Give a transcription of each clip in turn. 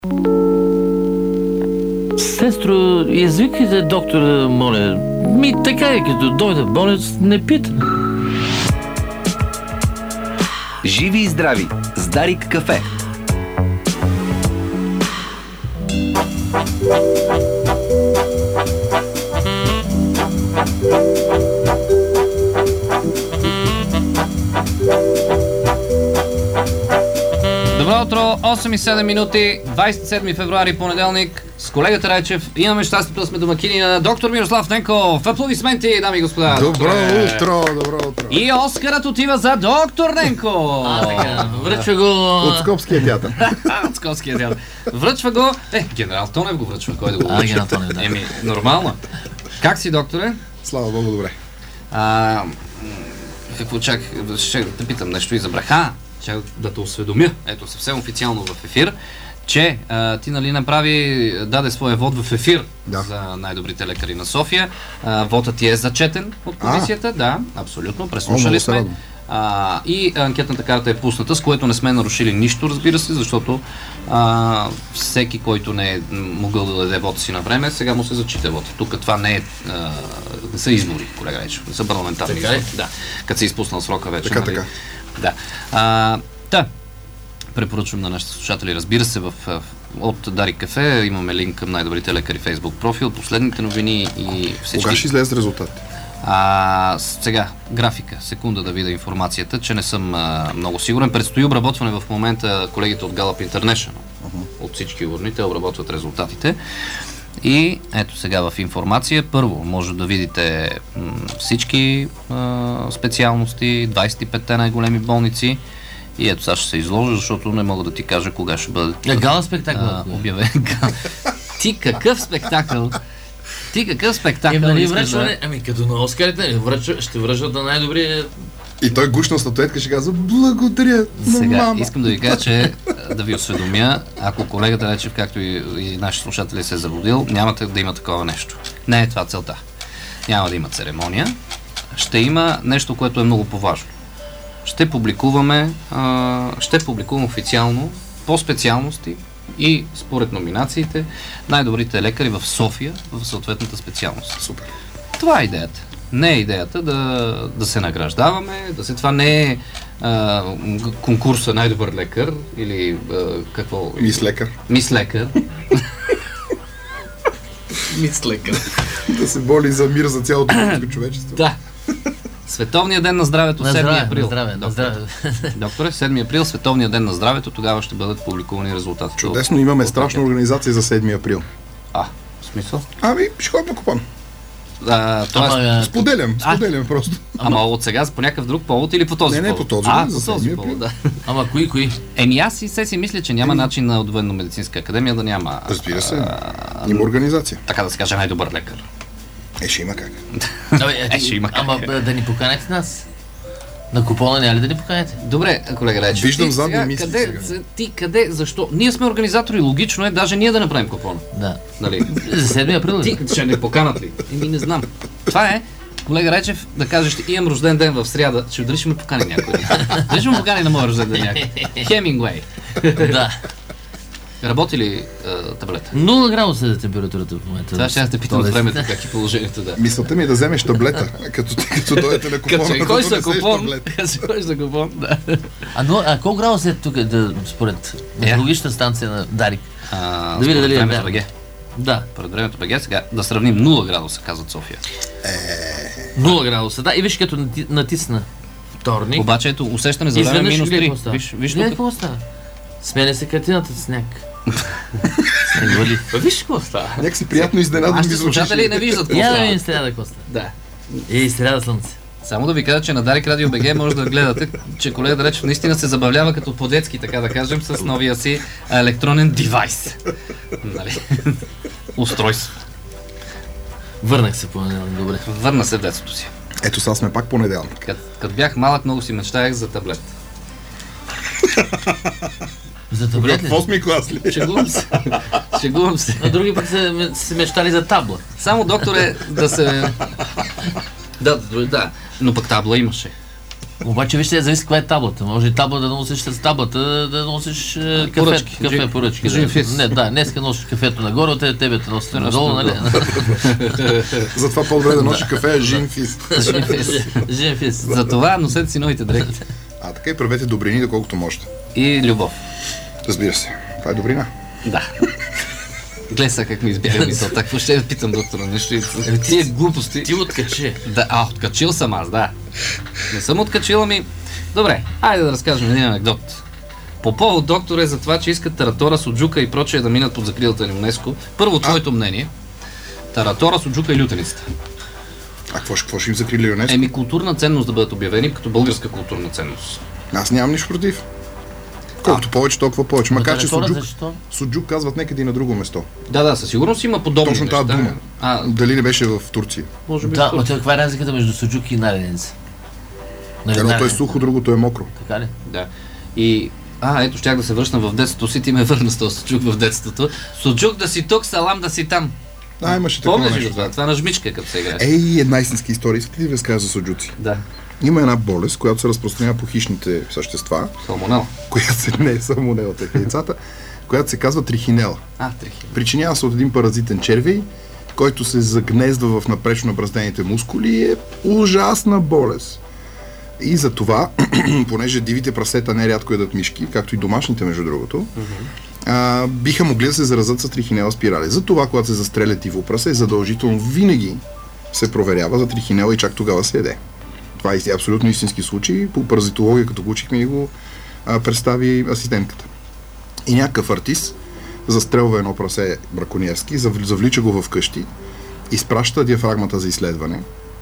Сестро, извикайте доктора, моля. Така е, като дойде болец, не пита. Живи и здрави с Дарик кафе. Добро утро, 8 и 7 минути, 27 февруари, понеделник. С колегата Райчев имаме щастието да сме домакини на доктор Мирослав Ненков. Аплодисменти, дами и господа. Добро утро. И Оскарът отива за доктор Ненков. Връчва го... От Скопския театър. От Скопския театър. Връчва го... генерал Тонев го връчва. Кой да го връчва? Генерал Тонев, да. Нормално. Как си, докторе? Слава Богу, добре. Какво чак? Ще те питам нещо и забрах. Чак да те осведомя, ето съвсем официално в ефир, че ти даде своя вод в ефир за най-добрите лекари на София. Вотът ти е зачетен от комисията, да, абсолютно, преслушали сме. И анкетната карта е пусната, с което не сме нарушили нищо, разбира се, защото всеки, който не е могъл да даде вода си на време, сега му се зачита вод. Тук това не са избори, колега Речев, не са парламентарни избори. Да, като се изпуснал срока вече. Така. Да. Препоръчвам на нашите слушатели, разбира се, от Дарик кафе имаме линк към най-добрите лекари Фейсбук профил, последните новини и всички... Кога ще излезе резултатите? Сега, графика, секунда да видя информацията, че не съм много сигурен. Предстои обработване в момента колегите от Gallup International. От всички урните обработват резултатите. И ето сега в информация. Първо, може да видите всички специалности, 25-те най-големи болници. И ето сега ще се изложа, защото не мога да ти кажа кога ще бъде гала спектакъл. Обявен. Ти какъв спектакъл? Нали връчване? Като на Оскарите, ще връчват на най-добрия... И той гушна статуетка ще казва благодаря на сега, мама. искам да ви кажа, че да ви осведомя, ако колегата Речев, както и наши слушатели се е заблудил, нямате да има такова нещо. Не е това целта. Няма да има церемония. Ще има нещо, което е много по-важно. Ще публикувам официално по специалности и според номинациите най-добрите лекари в София в съответната специалност. Супер. Това е идеята. Не е идеята да се награждаваме, това не е конкурса най-добър лекар или какво... Мис лекар. Мис лекар. Да се боли за мир за цялото човечество. Да. Световния ден на здравето, 7 април. На здраве. Докторе, 7 април, Световния ден на здравето, тогава ще бъдат публикувани резултати. Чудесно, имаме страшна организация за 7 април. В смисъл? Ще ходя по купон. Споделям просто. Ама от сега по някакъв друг повод или по този повод? Не, по този повод, да. Ама кои? Аз си мисля, че няма начин на Военно-медицинска академия да няма... Разбира се, има организация. Така да се каже, най-добър лекар. Ще има как. Ще има как. Ама да ни поканете нас. На купона няма ли да ни поканете? Добре, колега Речев. Виждам задни мисли сега. Къде? Защо? Ние сме организатори, логично е даже ние да направим купона. Да. Нали? За 7 април. Ти ще не поканат ли? Не знам. Това е, колега Речев, да кажеш, имам рожден ден в сряда, дали ще ме покани някой? Дали ще ме покани на моя рожден ден някой? Хемингуей. Да. Работи ли таблета? 0 градуса е температурата в момента. Това ще аз те питам от времето, как е положението, да. Мисълта ми е да вземеш таблета, като дойдете на купона. Като ходиш за купон, да. А колко градус е тук, според метеорологичната станция на Дарик? Да видя дали времето БГ. Да. Според времето БГ, сега да сравним 0 градуса, казват София. 0 градуса, да. И виж като натисна вторник. Обаче ето усещане за време минус 3. Виж какво става? Сменя се картината с сняг. Виж какво става. Някакси приятно изненадано ми звучи. Слушатели не виждат какво става. Я да стряда какво става. Да. Стряда слънце. Само да ви кажа, че на Дарик Радио БГ може да гледате, че колега Речев наистина се забавлява като по-детски, така да кажем, с новия си електронен девайс. Нали? Устройство. Върнах се понеделник, добре. Върна се в детството си. Ето сега сме пак понеделник. Като бях малък, много си мечтаях за таблет. За таблет ли? В 8-ми клас ли? Шегувам се. А други пък се мечтали за табла. Само, докторе, да се... Да, но пък табла имаше. Обаче вижте, зависи каква е таблата. Може и табла да носиш с таблата, да носиш кафе поръчки. Не, днеска носиш кафето нагоре, от тебе те носиш надолу, нали? Затова по-добре да носиш кафе е жин-фис. Жин-фис. Затова носете си новите дрехи. Така и правете добрини, доколкото можете. И любов. Разбира се. Това е добрина. Да. Гледай сега как ми избяга мисълта. Какво ще я питам доктора? Нещо и тия глупости. Ти откачи. Да, откачил съм аз, да. Не съм откачил, ами... Добре, айде да разкажем един анекдот. По повод доктора е за това, че искат Таратора, Суджука и прочее да минат под закрилата на ЮНЕСКО. Първо, твоето мнение. Таратора, Суджука и лютеницата. А какво ще им закрили ЮНЕСКО? Еми културна ценност да бъдат обявени като българска културна ценност. Аз нямам нищо против. Колкото повече, толкова повече. Макар че суджук казват някъде и на друго место. Да, със сигурност има подобни точно неща. Точно тази дума. Дали не беше в Турция? Може би. Да, но каква е разликата между суджук и наденица? Едното е сухо, другото е мокро. Така ли? Да. И... ето щях да се връщна в детството си, ти ме върна с този суджук в детството. Суджук да си тук, салам да си там. Имаше такова нещо. Помниш ли това на жмичка, като се играе? Една истинска история. Искате ли да разкажа за суджуци? Да. Има една болест, която се разпространява по хищните същества. Салмонела. Не е салмонела, така яйцата, която се казва трихинела. Трихинела. Причинява се от един паразитен червей, който се загнездва в напречно браздените мускули и е ужасна болест. И за това, понеже дивите прасета нерядко ядат мишки, както и домашните между другото, биха могли да се заразят с трихинела спирали. Затова, когато се застреля диво прасе, задължително винаги се проверява за трихинела и чак тогава се яде. Това е абсолютно истински случай. По паразитология, като го учихме, го представи асистентката. И някакъв артист застрелва едно прасе браконьерски, завлича го в къщи, изпраща диафрагмата за изследване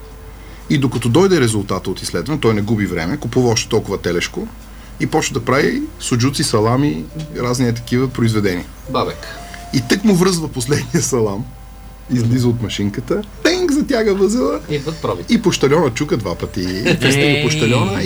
и докато дойде резултата от изследване, той не губи време, купува още толкова телешко и почва да прави суджуци, салами, разни такива произведения. Бабек. И тък му връзва последния салам, излиза от машинката, затяга възела и пощальона чука 2 пъти. Пристига пощальона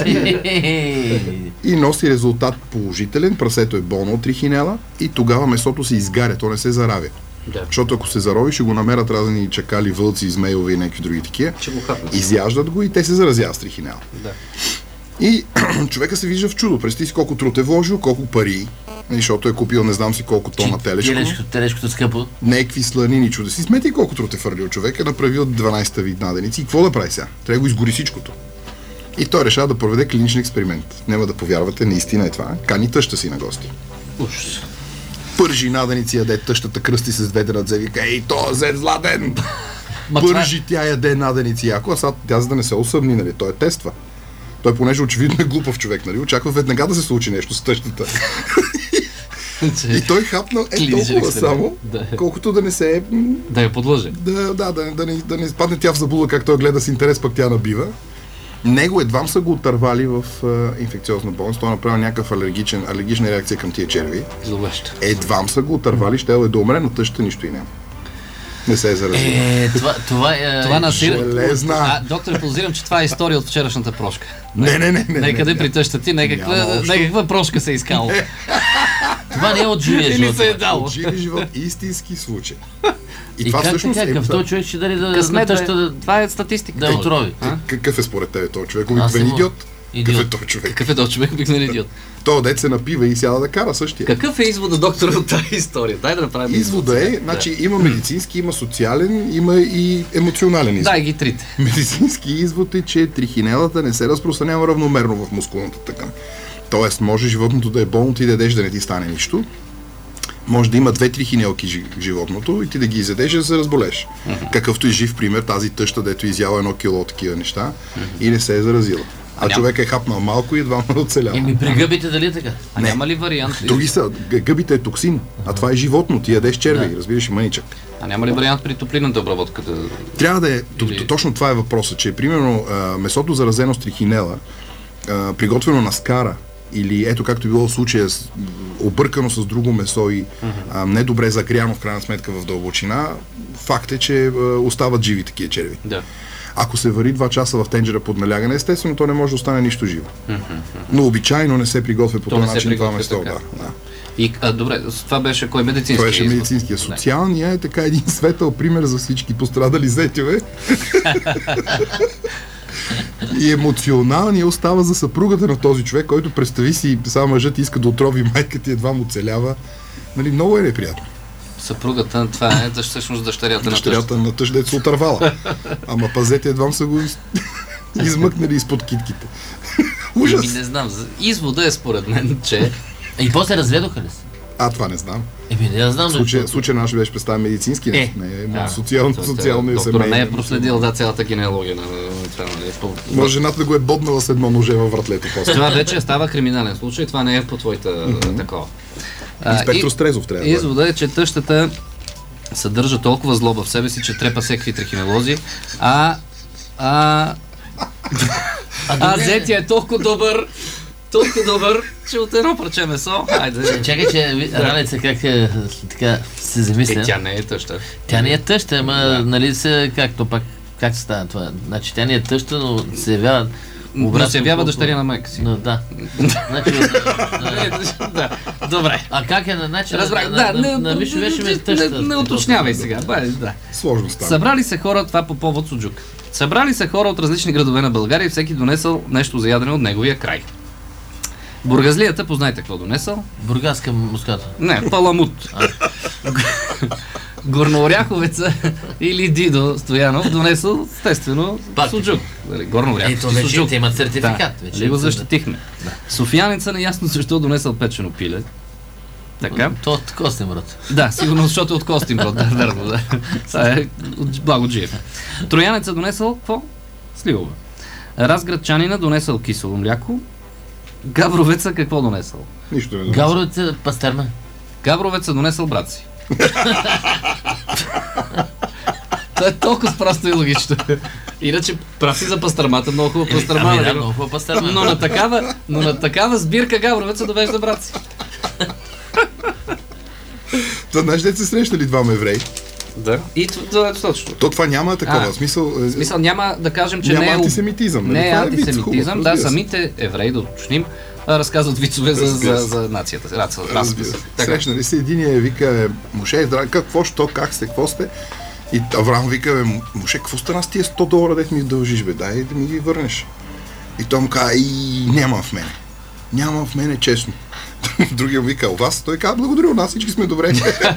и носи резултат положителен. Прасето е болно от трихинела и тогава месото се изгаря, то не се заравя. Да. Защото ако се зарови, ще го намерят разни чакали, вълци, измейлови и някакви други такива. Изяждат го и те се заразяват с трихинела. Да. И човека се вижда в чудо. Представи си колко труд е вложил, колко пари, защото е купил не знам си колко тона телешко. Телешкото скъпо. Някакви сланини чуда. Си смети колко труд е фърлил човек, е направил 12-та вид наденици. И какво да прави сега? Трябва да го изгори всичкото. И той решава да проведе клиничен експеримент. Няма да повярвате, наистина е това. Кани тъща си на гости. Пържи наденици, яде тъщата, кръсти се с двете ръце, вика: ей, то е зладен! Пържи, тя яде наденици яко, а сега тя за да не се усъмни, нали? Той тества. Той, понеже очевидно е глупав човек, нали? Очаква веднага да се случи нещо с тъщата. И той хапнал толкова само, колкото да не се... Да я подлъже. Да не падне тя в заблуда, как той гледа с интерес, пък тя набива. Него едвам са го отървали в инфекциозна болност. Той направил някакъв алергична реакция към тия черви. Зловещо. Едвам са го отървали, ще е да умре, но тъщата нищо и няма. Не се е заразил. Това насилие. Доктор, подозирам, че това е история от вчерашната прошка. Не. Некъде при тъща ти, някаква прошка се е изкала. Това не е от живия живот. От живия живот, истински случай. И това всъщност е... Този човек ще даде да тъща... Това е статистика. Да отрови. Какъв е според тебе този човек? Обикновен идиот? Какъв е този човек? Какъв е този човек? Обикновен идиот. Той дет се напива и сяда да кара същия. Какъв е извода, доктор, от тази история? Дай да направим извода. Значи има медицински, има социален, има и емоционален извод. Дай ги трите. Медицински извод е, че трихинелата не се разпространява равномерно в мускулната тъкан. Тоест, може животното да е болно, ти да ядеш да не ти стане нищо. Може да има 2-3 хинелки животното и ти да ги изядеш да се разболеш. Какъвто и жив пример, тази тъща, дето изяла 1 кило такива неща и не се е заразила. А човек е хапнал малко и едва ме оцелява. При гъбите дали е така? Няма ли вариант? Други са. Гъбите е токсин, а това е животно. Ти ядеш черви, разбираш, и мъничък. А няма ли вариант при топлинната обработка? Трябва да е. Точно това е въпросът, че примерно месото заразено с трихинела, приготвено на скара, или ето както било в случая объркано с друго месо и недобре загряно в крайна сметка в дълбочина, факт е, че остават живи такива черви. Да. Ако се вари 2 часа в тенджера под налягане, естествено то не може да остане нищо живо. Но обичайно не се приготвя по този начин това место. И, добре, това беше кой медицински? Това беше медицинския. Социалния е така един светъл пример за всички пострадали зетове. И емоционалният остава за съпругата на този човек, който представи си, само мъжът иска да отрови майка ти, едва му оцелява. Нали, много е неприятно. Съпругата, това е всъщност дъщерята на тъщ. Дъщерята на тъщ, дето се отървала. Ама пазете, едва са го измъкнали изпод китките. Ужас. Не знам. Извода е според мен, че... И после разведоха ли се? Това не знам. Не знам. Случай наш беше представен медицински, не е социално и семейно. Доктора не е проследил цялата генеалогия на това. Може жената да го е боднала с едно ноже във вратлето. Това вече става криминален случай, това не е по твоята такова. Инспектор Стрезов трябва да бъде. Извода е, че тъщата съдържа толкова злоба в себе си, че трепа всеки трихинелози, зетия е толкова добър, че от едно парче месо. Хайде. Чакай, че Ралеца как така се замисля. Тя не е тъща. Тя не е тъща, ама нали се, как се става това? Значи тя не е тъща, но се явява... Но се явява дъщеря на майка си. Да. Добре. А как е на начин? На Мишо беше ме тъща. Не уточнявай сега. Сложно става. Събрали се хора, това по повод суджук. Събрали се хора от различни градове на България и всеки донесъл нещо за ядене от неговия край. Бургазлията, познайте какво донесъл? Бургаска муската. Не, паламут. Горнооряховеца или Дидо Стоянов донесъл, естествено, суджук. Горнооряховеца суджук. Те имат сертификат. Вече го защитихме. Софиянеца неясно защо донесъл печено пиле. Така. То от Костинброд. Да, сигурно, защото от Костинброд. Да. Това е Благо Джиев. Троянеца донесъл какво? Сливова. Разградчанина донесъл кисело мляко. Габровеца какво донесъл? Нищо не донесъл. Габровеца пастерма. Габровеца донесъл брат си. Това е толкова просто и логично. Иначе прав си за пастърмата, много хубава пастърма. Да, много хубава пастърма. Но на такава сбирка Габровеца довежда брат си. Знаеш, дете се срещали двама евреи? Да. И това е достатъчно. Това няма такова смисъл. Смисъл няма да кажем, че няма не е антисемитизъм. Не е антисемитизъм, да, самите евреи, да уточним, разказват вицове за нацията. Срещнали се, единия вика, Моше, какво, що, как сте, какво сте? И Авраам вика, Моше, какво стана с тия $100, дето ми дължиш, бе, дай да ми ги върнеш. И той му каза, няма в мене. Няма в мене, честно. Другия вика, у вас? Той каза, благодаря, у нас всички сме добре.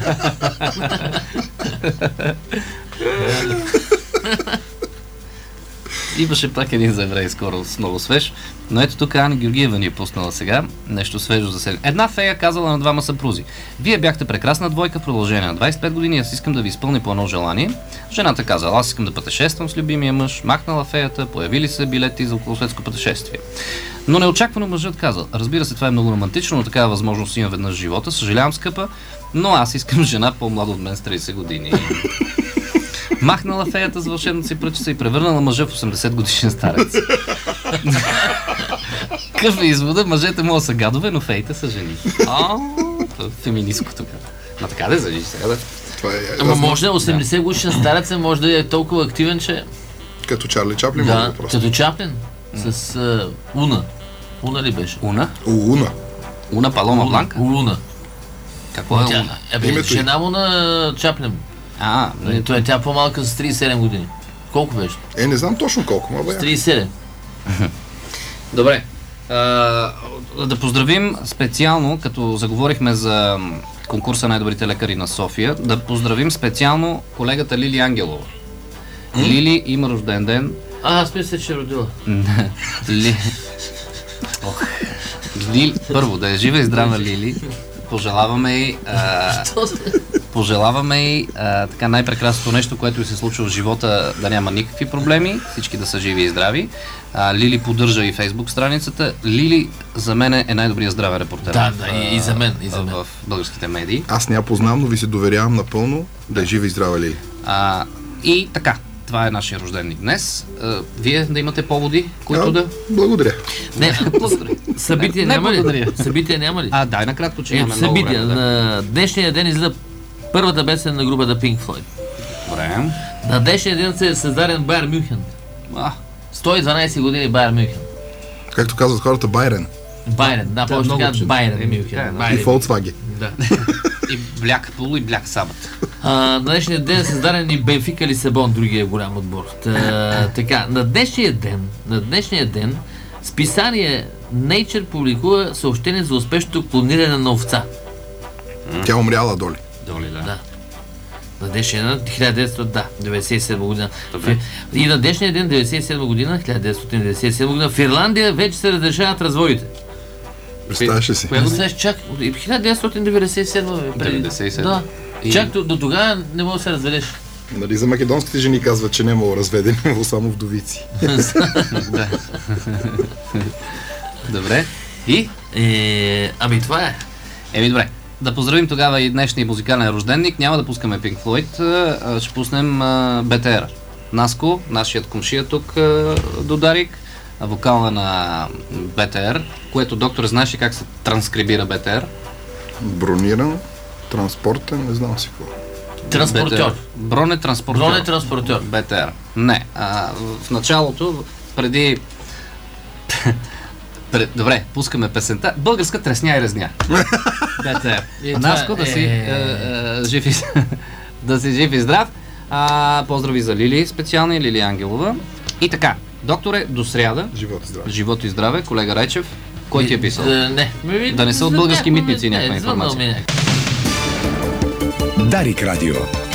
Имаше пак един за еврей скоро, с много свеж, но ето тук Ани Георгиева ни е пуснала сега нещо свежо за себе. Една фея казала на двама съпрузи: вие бяхте прекрасна двойка в продължение на 25 години, аз искам да ви изпълня по едно желание. Жената казала, аз искам да пътешествам с любимия мъж, махнала феята, появили се билети за околосветско пътешествие. Но неочаквано мъжът казал: разбира се, това е много романтично, но такава възможност имам веднъж в живота, съжалявам, скъпа, но аз искам жена по-млада от мен с 30 години. Махнала феята с вълшебната си пръчица и превърнала мъжа в 80 годишен старец. Какъв е извода? Мъжете могат са гадове, но феите са жени. Феминистко тук. Ма така да завижи сега, да. Ама може 80 годишен старец, може да е толкова активен, че... Като Чарли Чаплин, да, като Чаплин. С Уна. Уна ли беше? Уна? Уна Палома Бланка? Уна. Какво е Уна? Жена му на Чаплин. Тя по-малка с 37 години. Колко беше? Не знам точно колко, ма бе. С 37. Добре. Да поздравим специално, като заговорихме за конкурса най-добрите лекари на София, да поздравим специално колегата Лили Ангелова. Лили има рожден ден. Аз мисля, че е родила. Първо, да е жива и здрава Лили. Пожелаваме и така най-прекрасното нещо, което ѝ се случва в живота, да няма никакви проблеми, всички да са живи и здрави. Лили поддържа и Фейсбук страницата. Лили за мен е най-добрият здравен репортер. Да, и за мен. В българските медии. Аз не я познавам, но ви се доверявам напълно да е жива и здрава Лили. И така. Това е нашия рожденник днес. Вие да имате поводи, които да... Благодаря. Не, благодаря. Събития няма ли? Събития няма ли? Дай накратко, че имаме много време. Събития. На днешния ден излиза първата песен на групата Pink Floyd. Добре. На днешния ден се е създаден Байер Мюнхен. 112 години Байер Мюнхен. Както казват хората, Байрен. Байрен, да, повече казват Байер Мюнхен. И Volkswagen. Да. И Бляк Пул и Бляк Сабът. На днешния ден е създаден и Бенфика Лисабон, другия голям отбор. Така, на днешния ден списание Nature публикува съобщение за успешното клониране на овца. Тя умряла, Доли. Доли, да. На днешния ден 1997 година. И на днешния ден 1997 година в Ирландия вече се разрешават разводите. Представяш ли си? Чак 1997. 97. Да. Чак до тогава не мога да се разведеш. Нали за македонските жени казват, че не е мога разведени, но само вдовици. Да. Добре. И? Ами това е. Добре. Да поздравим тогава и днешния музикален рожденник. Няма да пускаме Pink Floyd, ще пуснем БТР. Наско, нашият комшия тук до Дарик, вокала на БТР, което доктор знаеш как се транскрибира БТР? Брониран, транспортен, не знам си какво. Транспортьор. Бронетранспортьор. БТР. Не. В началото, преди... Добре, пускаме песента. Българска тресня и резня. БТР. Наско да си жив и здрав. Поздрави за Лили специални, Лили Ангелова. И така, докторе, до сряда. Живот и здраве. Колега Райчев, кой ти е писал? Да не са от български митници някаква информация. Дарик Радио.